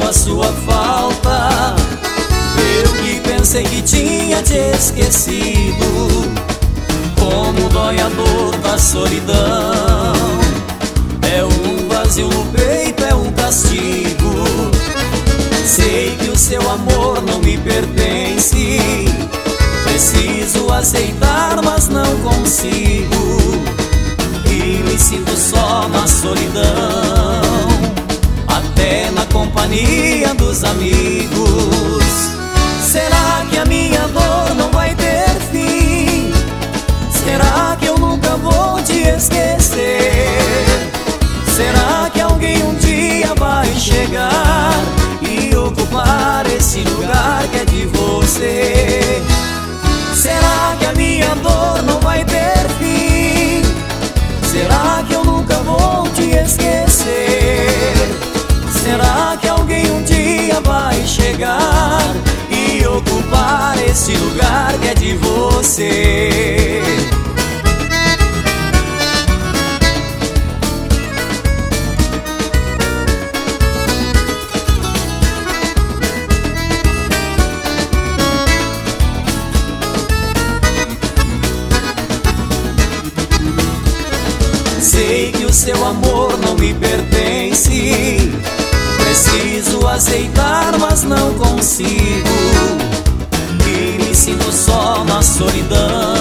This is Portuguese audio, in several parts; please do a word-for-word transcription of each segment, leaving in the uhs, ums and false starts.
a sua falta. Eu que pensei que tinha te esquecido, como dói a dor da solidão. É um vazio no peito, é um castigo. Sei que o seu amor não me pertence. Preciso aceitar, mas não consigo. E me sinto só na solidão, até na companhia dos amigos. Será que a minha dor não vai ter fim? Será que eu nunca vou te esquecer? Será que alguém um dia vai chegar e ocupar esse lugar que é de você? Será que a minha dor não vai ter fim? Será que eu nunca vou te esquecer? Será que alguém um dia vai chegar e ocupar esse lugar que é de você? Sei que o seu amor não me pertence. Preciso aceitar, mas não consigo. E me sinto só na solidão,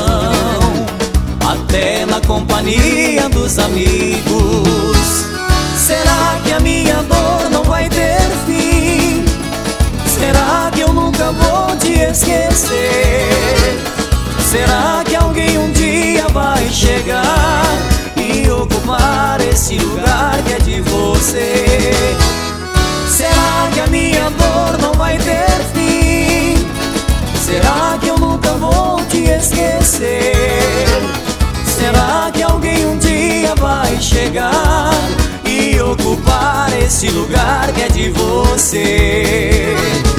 até na companhia dos amigos. Será que a minha dor não vai ter fim? Será que eu nunca vou te esquecer? Será que alguém um dia vai chegar e ocupar esse lugar que é de você? Será que a minha dor não vai ter fim? Será que eu nunca vou te esquecer? Será que alguém um dia vai chegar e ocupar esse lugar que é de você?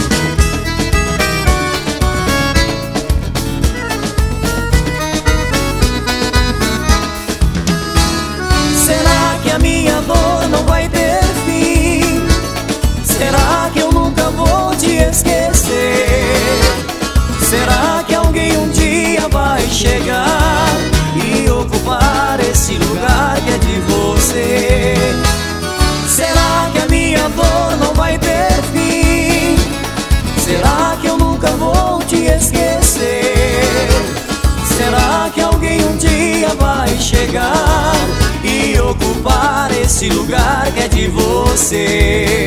Não vai ter fim. Será que eu nunca vou te esquecer? Será que alguém um dia vai chegar e ocupar esse lugar que é de você? Será que a minha dor não vai ter fim? Será que eu nunca vou te esquecer? Será que alguém um dia vai chegar e ocupar esse lugar que é de você?